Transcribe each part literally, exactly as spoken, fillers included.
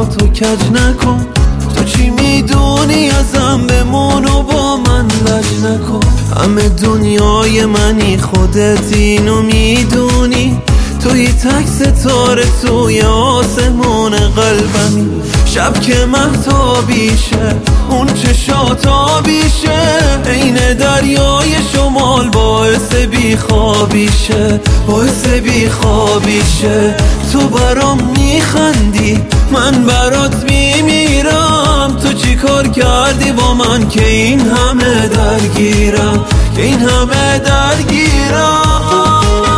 خودتو کج نکن. تو چی میدونی ازم بمون و با من لج نکن. همه دنیای منی خودت اینو میدونی. توی تک ستاره توی آسمون قلبمی. شب که مهتابیشه اون چشات آبیشه. عین دریای شمال باعث بیخوابیشه باعث بیخوابیشه. تو برام میخندی من برات میمیرم. تو چی کار کردی با من که این همه درگیرم که این همه درگیرم.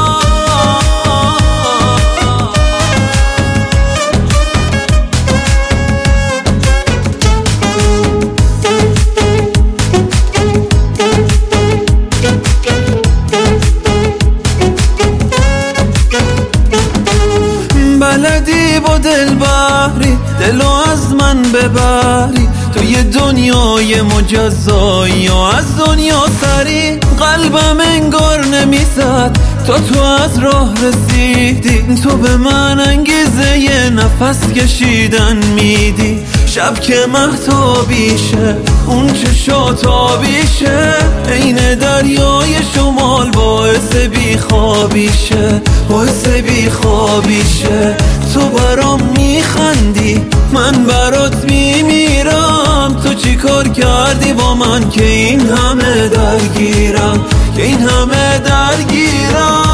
بلدی با دل بحری دلو از من ببری. تو یه دنیای مجزایی یا از دنیا سری. قلبم انگار نمیزد تا تو از راه رسیدی. تو به من انگیزه یه نفس کشیدن میدی. شب که مهتابیشه اون چشات آبیشه. عین دریای شمال باعث بیخوابیشه باعث بیخوابیشه. تو برام میخندی من برات میمیرم. تو چی کار کردی با من که این همه درگیرم که این همه درگیرم.